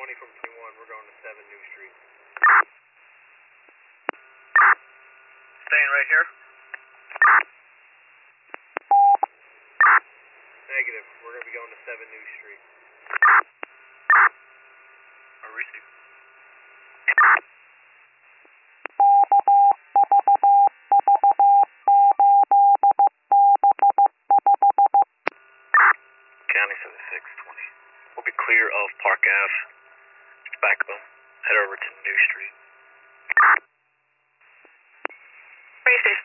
620 from 21. We're going to 7 New Street. Staying right here? Negative. We're going to be going to 7 New Street. Or receive. County 7620. We'll be clear of Park Ave. Just back them. Head over to New Street. Space